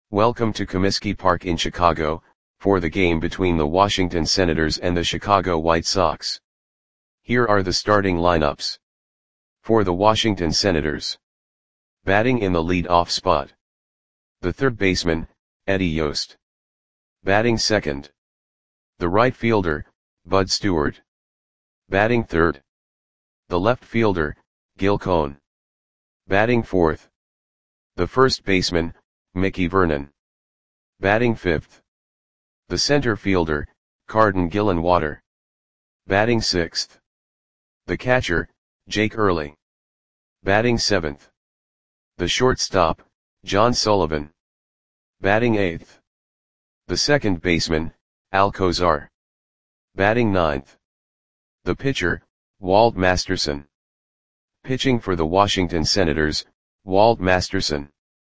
Welcome to Comiskey Park in Chicago, for the game between the Washington Senators and the Chicago White Sox. Here are the starting lineups. For the Washington Senators. Batting in the lead-off spot. The third baseman, Eddie Yost. Batting second. The right fielder, Bud Stewart. Batting third. The left fielder, Gil Cohn. Batting fourth. The first baseman, Mickey Vernon. Batting fifth. The center fielder, Carden Gillenwater. Batting sixth. The catcher, Jake Early. Batting seventh. The shortstop, John Sullivan. Batting eighth. The second baseman, Al Kozar. Batting ninth. The pitcher, Walt Masterson. Pitching for the Washington Senators, Walt Masterson.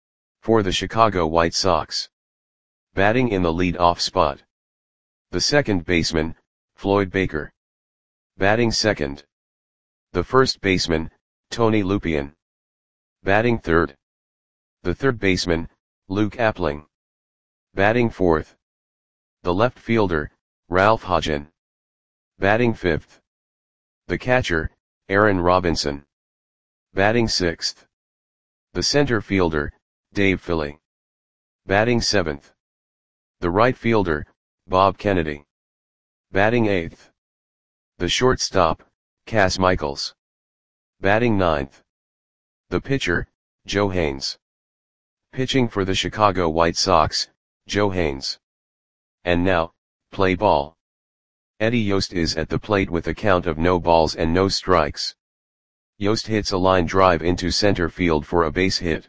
For the Chicago White Sox. Batting in the lead-off spot. The second baseman, Floyd Baker. Batting second. The first baseman, Tony Lupien. Batting third. The third baseman, Luke Appling. Batting fourth. The left fielder, Ralph Hodgen. Batting fifth. The catcher, Aaron Robinson. Batting sixth. The center fielder, Dave Philly. Batting seventh. The right fielder, Bob Kennedy. Batting eighth. The shortstop, Cass Michaels. Batting ninth. The pitcher, Joe Haynes. Pitching for the Chicago White Sox, Joe Haynes. And now, play ball. Eddie Yost is at the plate with a count of no balls and no strikes. Yost hits a line drive into center field for a base hit.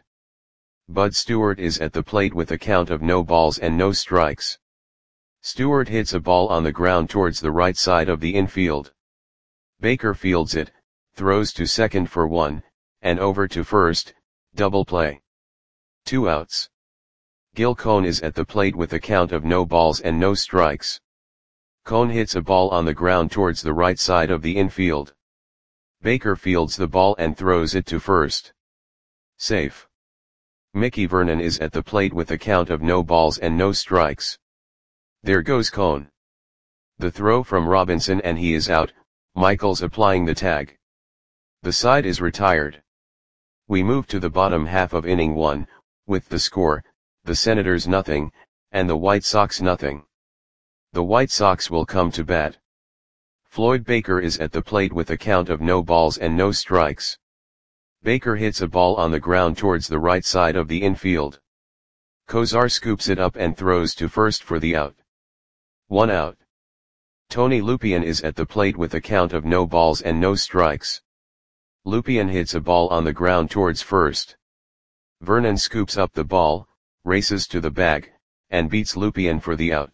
Bud Stewart is at the plate with a count of no balls and no strikes. Stewart hits a ball on the ground towards the right side of the infield. Baker fields it, throws to second for one, and over to first, double play. 2 outs. Gil Cohn is at the plate with a count of no balls and no strikes. Cohn hits a ball on the ground towards the right side of the infield. Baker fields the ball and throws it to first. Safe. Mickey Vernon is at the plate with a count of no balls and no strikes. There goes Cohn. The throw from Robinson and he is out, Michaels applying the tag. The side is retired. We move to the bottom half of inning 1, with the score, the Senators nothing, and the White Sox nothing. The White Sox will come to bat. Floyd Baker is at the plate with a count of no balls and no strikes. Baker hits a ball on the ground towards the right side of the infield. Kozar scoops it up and throws to first for the out. 1 out. Tony Lupien is at the plate with a count of no balls and no strikes. Lupien hits a ball on the ground towards first. Vernon scoops up the ball, races to the bag, and beats Lupien for the out.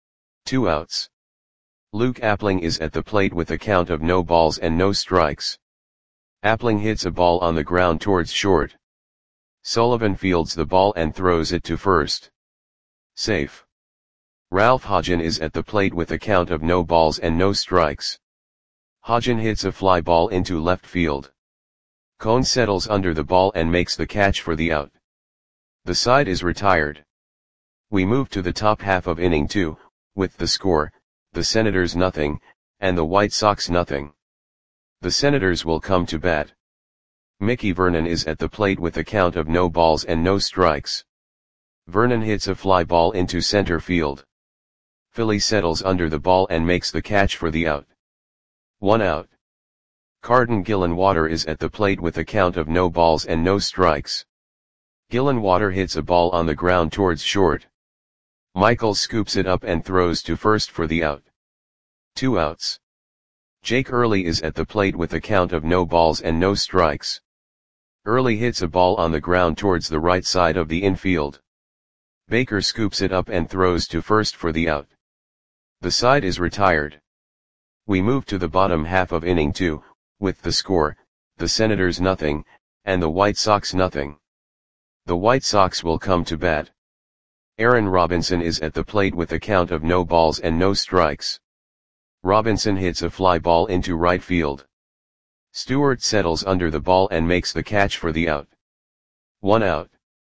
2 outs. Luke Appling is at the plate with a count of no balls and no strikes. Appling hits a ball on the ground towards short. Sullivan fields the ball and throws it to first. Safe. Ralph Hodgen is at the plate with a count of no balls and no strikes. Hodgen hits a fly ball into left field. Cohn settles under the ball and makes the catch for the out. The side is retired. We move to the top half of inning 2, with the score, the Senators nothing, and the White Sox nothing. The Senators will come to bat. Mickey Vernon is at the plate with a count of no balls and no strikes. Vernon hits a fly ball into center field. Philly settles under the ball and makes the catch for the out. 1 out. Carden Gillenwater is at the plate with a count of no balls and no strikes. Gillenwater hits a ball on the ground towards short. Michaels scoops it up and throws to first for the out. 2 outs. Jake Early is at the plate with a count of no balls and no strikes. Early hits a ball on the ground towards the right side of the infield. Baker scoops it up and throws to first for the out. The side is retired. We move to the bottom half of inning 2, with the score, the Senators nothing, and the White Sox nothing. The White Sox will come to bat. Aaron Robinson is at the plate with a count of no balls and no strikes. Robinson hits a fly ball into right field. Stewart settles under the ball and makes the catch for the out. 1 out.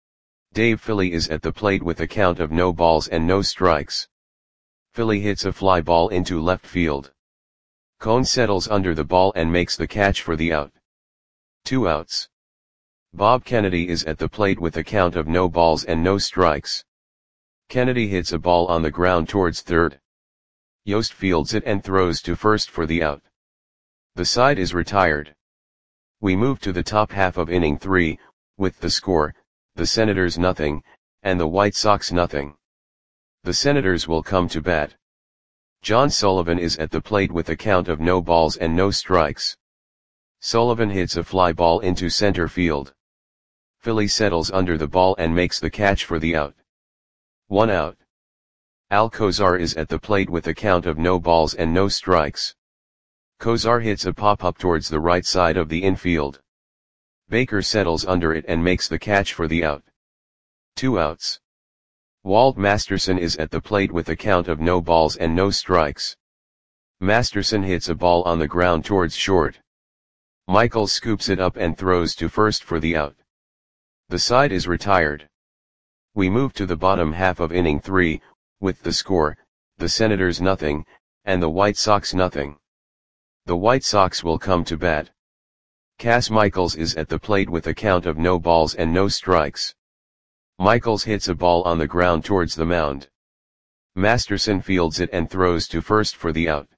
Dave Philly is at the plate with a count of no balls and no strikes. Philly hits a fly ball into left field. Cone settles under the ball and makes the catch for the out. 2 outs. Bob Kennedy is at the plate with a count of no balls and no strikes. Kennedy hits a ball on the ground towards third. Yost fields it and throws to first for the out. The side is retired. We move to the top half of inning 3, with the score, the Senators nothing, and the White Sox nothing. The Senators will come to bat. John Sullivan is at the plate with a count of no balls and no strikes. Sullivan hits a fly ball into center field. Philly settles under the ball and makes the catch for the out. 1 out. Al Kozar is at the plate with a count of no balls and no strikes. Kozar hits a pop-up towards the right side of the infield. Baker settles under it and makes the catch for the out. 2 outs. Walt Masterson is at the plate with a count of no balls and no strikes. Masterson hits a ball on the ground towards short. Michaels scoops it up and throws to first for the out. The side is retired. We move to the bottom half of inning 3, with the score, the Senators nothing, and the White Sox nothing. The White Sox will come to bat. Cass Michaels is at the plate with a count of no balls and no strikes. Michaels hits a ball on the ground towards the mound. Masterson fields it and throws to first for the out.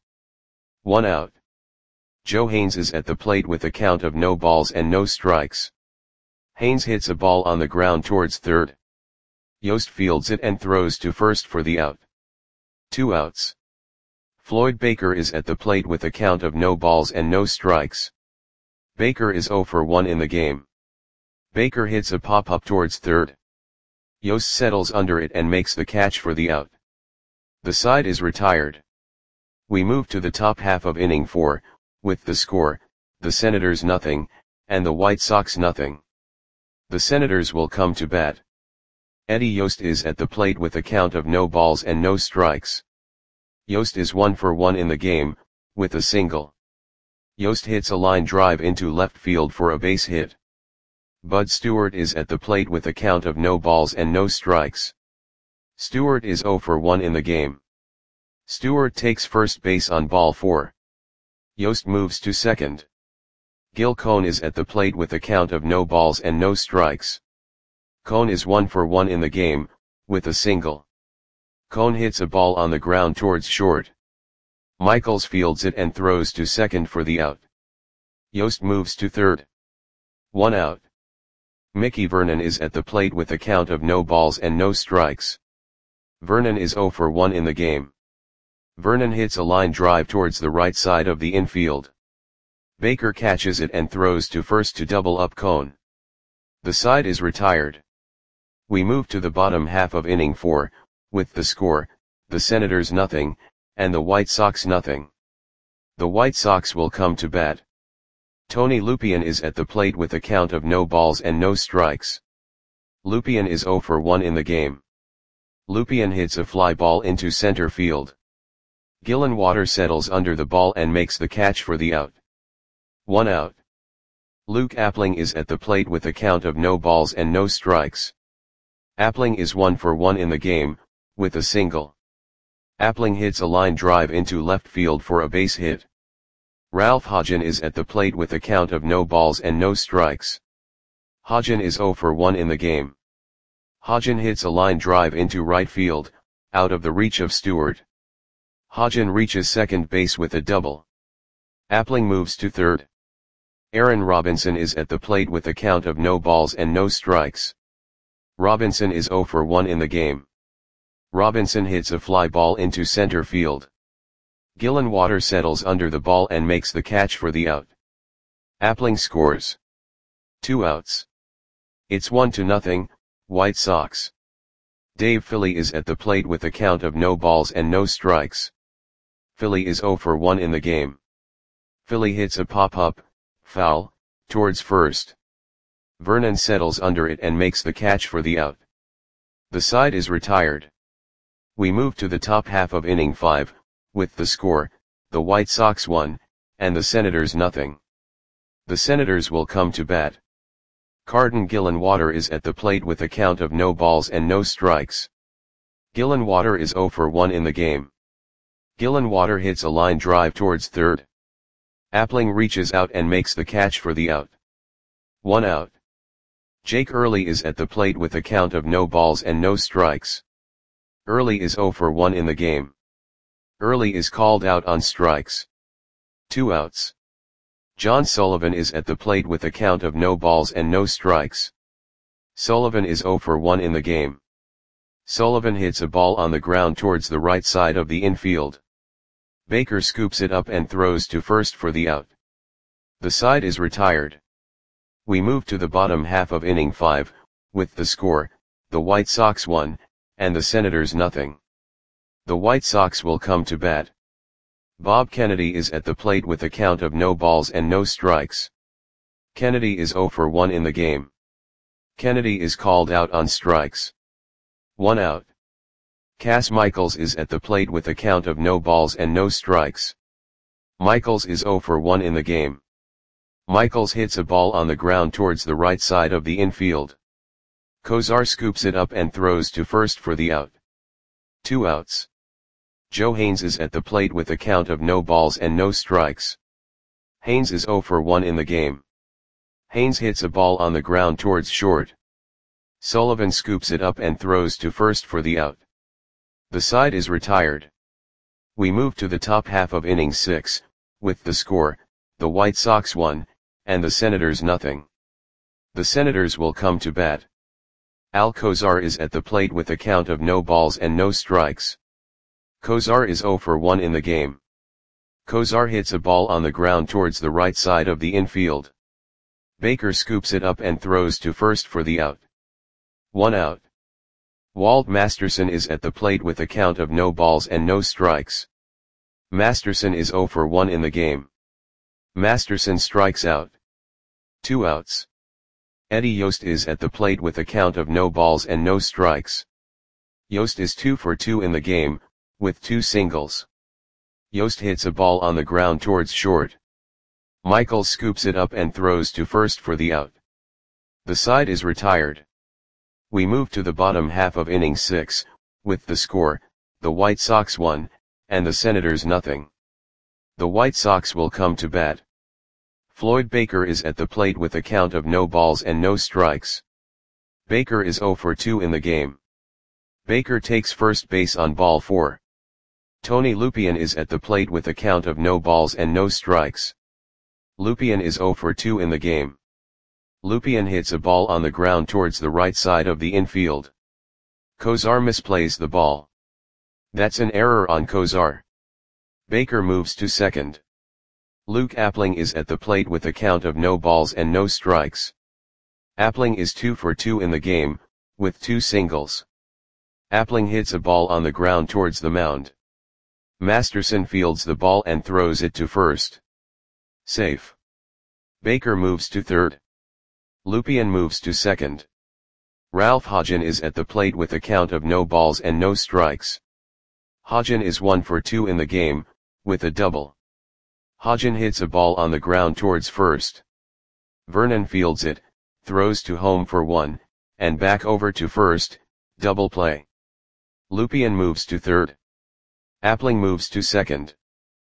1 out. Joe Haynes is at the plate with a count of no balls and no strikes. Haynes hits a ball on the ground towards third. Yost fields it and throws to first for the out. 2 outs. Floyd Baker is at the plate with a count of no balls and no strikes. Baker is 0 for 1 in the game. Baker hits a pop-up towards third. Yost settles under it and makes the catch for the out. The side is retired. We move to the top half of inning 4, with the score, the Senators nothing, and the White Sox nothing. The Senators will come to bat. Eddie Yost is at the plate with a count of no balls and no strikes. Yost is 1 for 1 in the game, with a single. Yost hits a line drive into left field for a base hit. Bud Stewart is at the plate with a count of no balls and no strikes. Stewart is 0 for 1 in the game. Stewart takes first base on ball 4. Yost moves to second. Gil Cone is at the plate with a count of no balls and no strikes. Cone is 1 for 1 in the game, with a single. Cone hits a ball on the ground towards short. Michaels fields it and throws to second for the out. Yost moves to third. 1 out. Mickey Vernon is at the plate with a count of no balls and no strikes. Vernon is 0 for 1 in the game. Vernon hits a line drive towards the right side of the infield. Baker catches it and throws to first to double up Cone. The side is retired. We move to the bottom half of inning 4, with the score, the Senators nothing, and the White Sox nothing. The White Sox will come to bat. Tony Lupien is at the plate with a count of no balls and no strikes. Lupien is 0 for 1 in the game. Lupien hits a fly ball into center field. Gillen Water settles under the ball and makes the catch for the out. 1 out. Luke Appling is at the plate with a count of no balls and no strikes. Appling is 1 for 1 in the game, with a single. Appling hits a line drive into left field for a base hit. Ralph Hodgen is at the plate with a count of no balls and no strikes. Hodgen is 0 for 1 in the game. Hodgen hits a line drive into right field, out of the reach of Stewart. Hodgen reaches second base with a double. Appling moves to third. Aaron Robinson is at the plate with a count of no balls and no strikes. Robinson is 0 for 1 in the game. Robinson hits a fly ball into center field. Gillen Water settles under the ball and makes the catch for the out. Appling scores. 2 outs. It's 1-0, White Sox. Dave Philly is at the plate with a count of no balls and no strikes. Philly is 0 for 1 in the game. Philly hits a pop-up, foul, towards first. Vernon settles under it and makes the catch for the out. The side is retired. We move to the top half of inning 5, with the score, the White Sox 1, and the Senators nothing. The Senators will come to bat. Carden Gillenwater is at the plate with a count of no balls and no strikes. Gillenwater is 0 for 1 in the game. Gillenwater hits a line drive towards third. Appling reaches out and makes the catch for the out. 1 out. Jake Early is at the plate with a count of no balls and no strikes. Early is 0 for 1 in the game. Early is called out on strikes. 2 outs. John Sullivan is at the plate with a count of no balls and no strikes. Sullivan is 0 for 1 in the game. Sullivan hits a ball on the ground towards the right side of the infield. Baker scoops it up and throws to first for the out. The side is retired. We move to the bottom half of inning 5, with the score, the White Sox 1, and the Senators nothing. The White Sox will come to bat. Bob Kennedy is at the plate with a count of no balls and no strikes. Kennedy is 0 for 1 in the game. Kennedy is called out on strikes. 1 out. Cass Michaels is at the plate with a count of no balls and no strikes. Michaels is 0 for 1 in the game. Michaels hits a ball on the ground towards the right side of the infield. Kozar scoops it up and throws to first for the out. 2 outs. Joe Haynes is at the plate with a count of no balls and no strikes. Haynes is 0 for 1 in the game. Haynes hits a ball on the ground towards short. Sullivan scoops it up and throws to first for the out. The side is retired. We move to the top half of inning 6, with the score, the White Sox 1, and the Senators nothing. The Senators will come to bat. Al Kozar is at the plate with a count of no balls and no strikes. Kozar is 0 for 1 in the game. Kozar hits a ball on the ground towards the right side of the infield. Baker scoops it up and throws to first for the out. 1 out. Walt Masterson is at the plate with a count of no balls and no strikes. Masterson is 0 for 1 in the game. Masterson strikes out. 2 outs. Eddie Yost is at the plate with a count of no balls and no strikes. Yost is 2 for 2 in the game, with 2 singles. Yost hits a ball on the ground towards short. Michaels scoops it up and throws to first for the out. The side is retired. We move to the bottom half of inning 6, with the score, the White Sox 1, and the Senators nothing. The White Sox will come to bat. Floyd Baker is at the plate with a count of no balls and no strikes. Baker is 0 for 2 in the game. Baker takes first base on ball 4. Tony Lupien is at the plate with a count of no balls and no strikes. Lupien is 0 for 2 in the game. Lupien hits a ball on the ground towards the right side of the infield. Kozar misplays the ball. That's an error on Kozar. Baker moves to second. Luke Appling is at the plate with a count of no balls and no strikes. Appling is 2 for 2 in the game, with 2 singles. Appling hits a ball on the ground towards the mound. Masterson fields the ball and throws it to first. Safe. Baker moves to third. Lupien moves to second. Ralph Hodgen is at the plate with a count of no balls and no strikes. Hodgen is 1 for 2 in the game, with a double. Hodgen hits a ball on the ground towards first. Vernon fields it, throws to home for 1, and back over to first, double play. Lupien moves to third. Appling moves to second.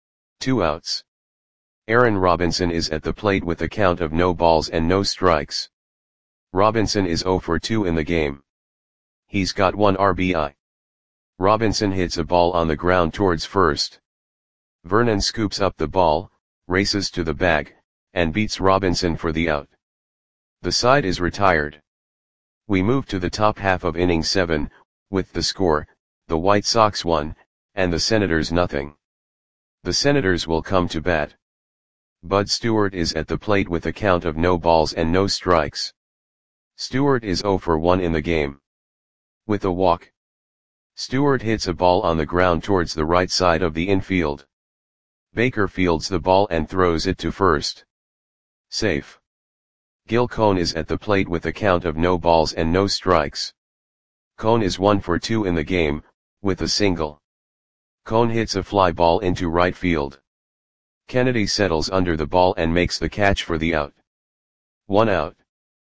2 outs. Aaron Robinson is at the plate with a count of no balls and no strikes. Robinson is 0 for 2 in the game. He's got 1 RBI. Robinson hits a ball on the ground towards first. Vernon scoops up the ball, races to the bag, and beats Robinson for the out. The side is retired. We move to the top half of inning 7, with the score, the White Sox 1, and the Senators nothing. The Senators will come to bat. Bud Stewart is at the plate with a count of no balls and no strikes. Stewart is 0 for 1 in the game. With a walk. Stewart hits a ball on the ground towards the right side of the infield. Baker fields the ball and throws it to first. Safe. Gil Cone is at the plate with a count of no balls and no strikes. Cone is 1 for 2 in the game, with a single. Cone hits a fly ball into right field. Kennedy settles under the ball and makes the catch for the out. 1 out.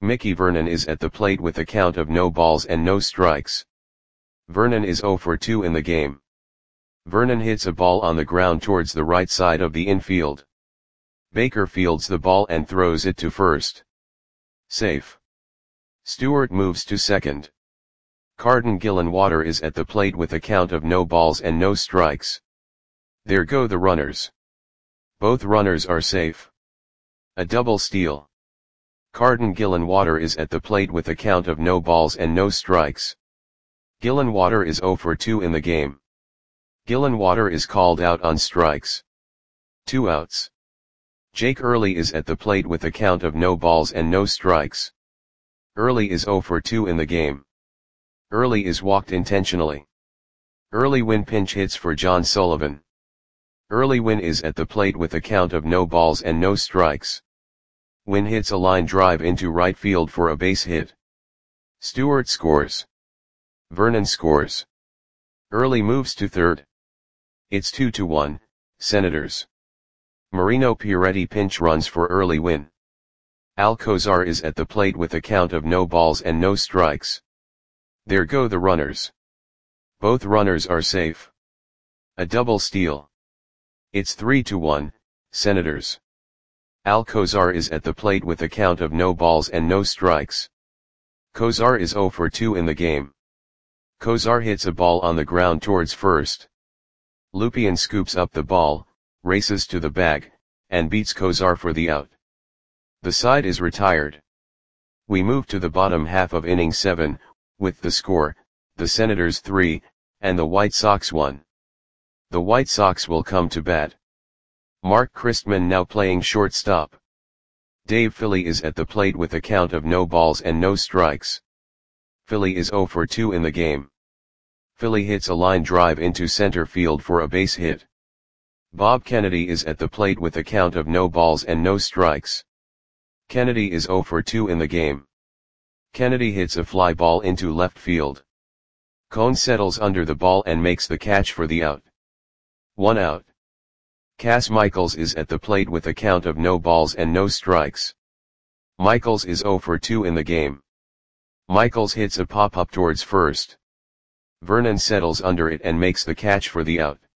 Mickey Vernon is at the plate with a count of no balls and no strikes. Vernon is 0 for 2 in the game. Vernon hits a ball on the ground towards the right side of the infield. Baker fields the ball and throws it to first. Safe. Stewart moves to second. Carden Gillenwater is at the plate with a count of no balls and no strikes. There go the runners. Both runners are safe. A double steal. Carden Gillenwater is at the plate with a count of no balls and no strikes. Gillenwater is 0 for 2 in the game. Gillenwater is called out on strikes. 2 outs. Jake Early is at the plate with a count of no balls and no strikes. Early is 0 for 2 in the game. Early is walked intentionally. Early Win pinch hits for John Sullivan. Early Win is at the plate with a count of no balls and no strikes. Win hits a line drive into right field for a base hit. Stewart scores. Vernon scores. Early moves to third. It's 2-1, Senators. Marino Pieretti pinch runs for Early Win. Alcozar is at the plate with a count of no balls and no strikes. There go the runners. Both runners are safe. A double steal. It's 3-1, Senators. Alcozar is at the plate with a count of no balls and no strikes. Cozar is 0 for 2 in the game. Cozar hits a ball on the ground towards first. Lupien scoops up the ball, races to the bag, and beats Cozar for the out. The side is retired. We move to the bottom half of inning 7, with the score, the Senators 3, and the White Sox 1. The White Sox will come to bat. Mark Christman now playing shortstop. Dave Philly is at the plate with a count of no balls and no strikes. Philly is 0 for 2 in the game. Philly hits a line drive into center field for a base hit. Bob Kennedy is at the plate with a count of no balls and no strikes. Kennedy is 0 for 2 in the game. Kennedy hits a fly ball into left field. Cone settles under the ball and makes the catch for the out. 1 out. Cass Michaels is at the plate with a count of no balls and no strikes. Michaels is 0 for 2 in the game. Michaels hits a pop-up towards first. Vernon settles under it and makes the catch for the out.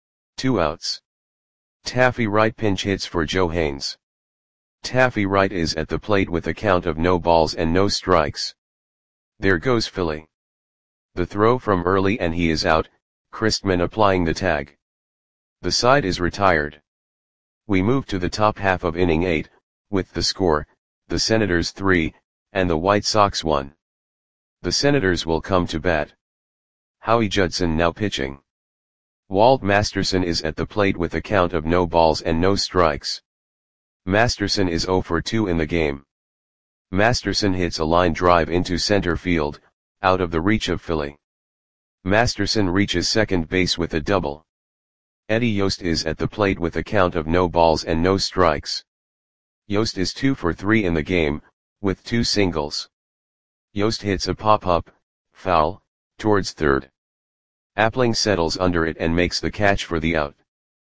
2 outs. Taffy Wright pinch hits for Joe Haynes. Taffy Wright is at the plate with a count of no balls and no strikes. There goes Philly. The throw from Early and he is out, Christman applying the tag. The side is retired. We move to the top half of inning 8, with the score, the Senators 3, and the White Sox 1. The Senators will come to bat. Howie Judson now pitching. Walt Masterson is at the plate with a count of no balls and no strikes. Masterson is 0 for 2 in the game. Masterson hits a line drive into center field, out of the reach of Philly. Masterson reaches second base with a double. Eddie Yost is at the plate with a count of no balls and no strikes. Yost is 2 for 3 in the game, with 2 singles. Yost hits a pop-up, foul, towards third. Appling settles under it and makes the catch for the out.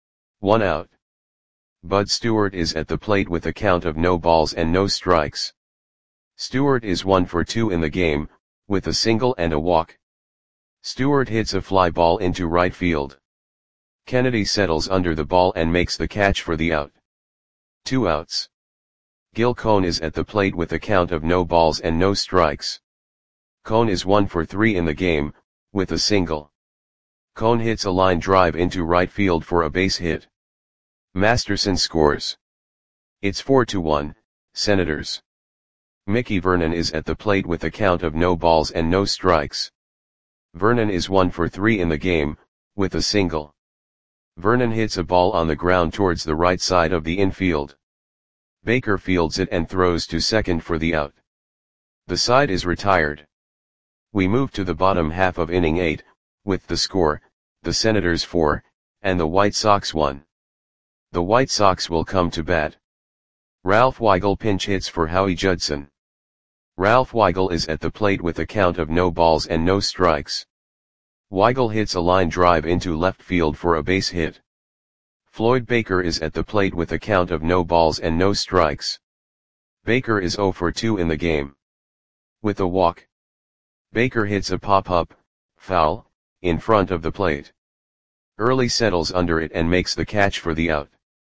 1 out. Bud Stewart is at the plate with a count of no balls and no strikes. Stewart is 1 for 2 in the game, with a single and a walk. Stewart hits a fly ball into right field. Kennedy settles under the ball and makes the catch for the out. 2 outs. Gil Cone is at the plate with a count of no balls and no strikes. Cone is 1 for 3 in the game, with a single. Cone hits a line drive into right field for a base hit. Masterson scores. It's 4-1, Senators. Mickey Vernon is at the plate with a count of no balls and no strikes. Vernon is 1 for 3 in the game, with a single. Vernon hits a ball on the ground towards the right side of the infield. Baker fields it and throws to second for the out. The side is retired. We move to the bottom half of inning 8, with the score, the Senators 4, and the White Sox 1. The White Sox will come to bat. Ralph Weigel pinch hits for Howie Judson. Ralph Weigel is at the plate with a count of no balls and no strikes. Weigel hits a line drive into left field for a base hit. Floyd Baker is at the plate with a count of no balls and no strikes. Baker is 0 for 2 in the game. With a walk, Baker hits a pop-up, foul, in front of the plate. Early settles under it and makes the catch for the out.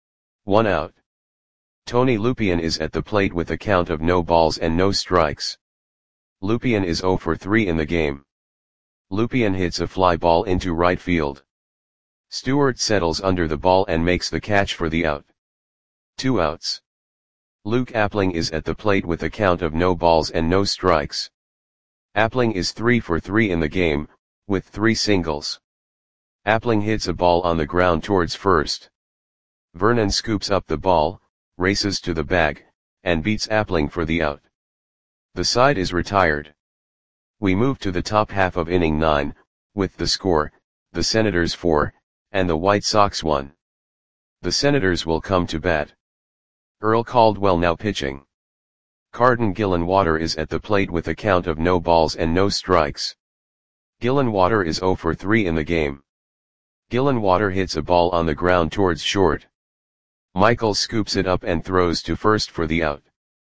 1 out. Tony Lupien is at the plate with a count of no balls and no strikes. Lupien is 0 for 3 in the game. Lupien hits a fly ball into right field. Stewart settles under the ball and makes the catch for the out. 2 outs. Luke Appling is at the plate with a count of no balls and no strikes. Appling is 3 for 3 in the game, with 3 singles. Appling hits a ball on the ground towards first. Vernon scoops up the ball, races to the bag, and beats Appling for the out. The side is retired. We move to the top half of inning 9, with the score, the Senators 4, and the White Sox 1. The Senators will come to bat. Earl Caldwell now pitching. Carden Gillenwater is at the plate with a count of no balls and no strikes. Gillenwater is 0 for 3 in the game. Gillenwater hits a ball on the ground towards short. Michael scoops it up and throws to first for the out.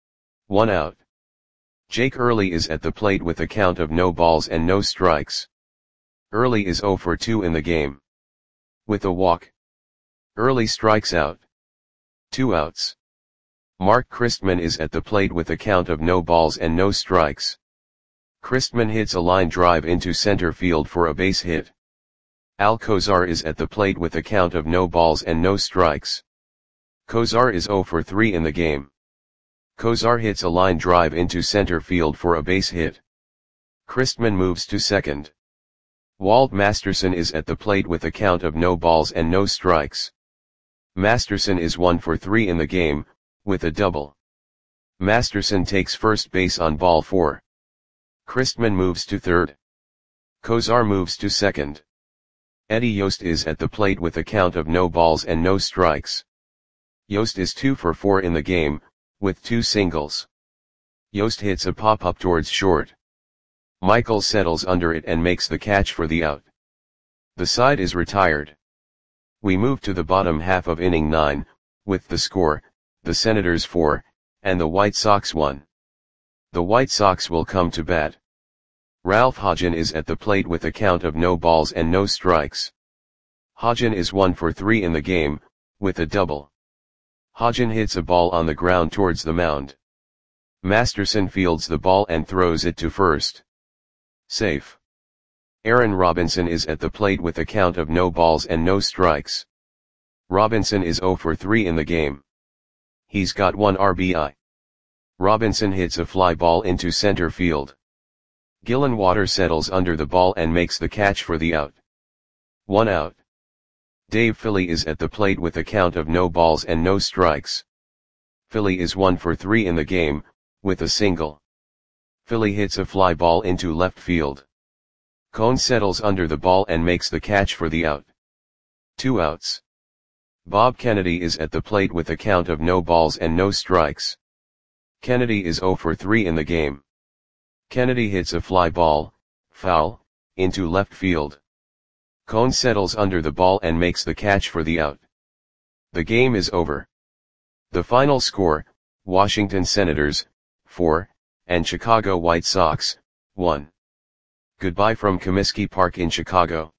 1 out. Jake Early is at the plate with a count of no balls and no strikes. Early is 0 for 2 in the game. With a walk, Early strikes out. 2 outs. Mark Christman is at the plate with a count of no balls and no strikes. Christman hits a line drive into center field for a base hit. Al Kozar is at the plate with a count of no balls and no strikes. Kozar is 0 for 3 in the game. Kozar hits a line drive into center field for a base hit. Christman moves to second. Walt Masterson is at the plate with a count of no balls and no strikes. Masterson is 1 for 3 in the game, with a double. Masterson takes first base on ball 4. Christman moves to third. Kozar moves to second. Eddie Yost is at the plate with a count of no balls and no strikes. Yost is 2 for 4 in the game, with 2 singles. Yost hits a pop-up towards short. Michael settles under it and makes the catch for the out. The side is retired. We move to the bottom half of inning 9, with the score, the Senators 4, and the White Sox 1. The White Sox will come to bat. Ralph Hodgen is at the plate with a count of no balls and no strikes. Hodgen is 1 for 3 in the game, with a double. Hodgen hits a ball on the ground towards the mound. Masterson fields the ball and throws it to first. Safe. Aaron Robinson is at the plate with a count of no balls and no strikes. Robinson is 0 for 3 in the game. He's got 1 RBI. Robinson hits a fly ball into center field. Gillenwater settles under the ball and makes the catch for the out. 1 out. Dave Philly is at the plate with a count of no balls and no strikes. Philly is 1 for 3 in the game, with a single. Philly hits a fly ball into left field. Cone settles under the ball and makes the catch for the out. 2 outs. Bob Kennedy is at the plate with a count of no balls and no strikes. Kennedy is 0 for 3 in the game. Kennedy hits a fly ball, foul, into left field. Cone settles under the ball and makes the catch for the out. The game is over. The final score, Washington Senators, 4, and Chicago White Sox, 1. Goodbye from Comiskey Park in Chicago.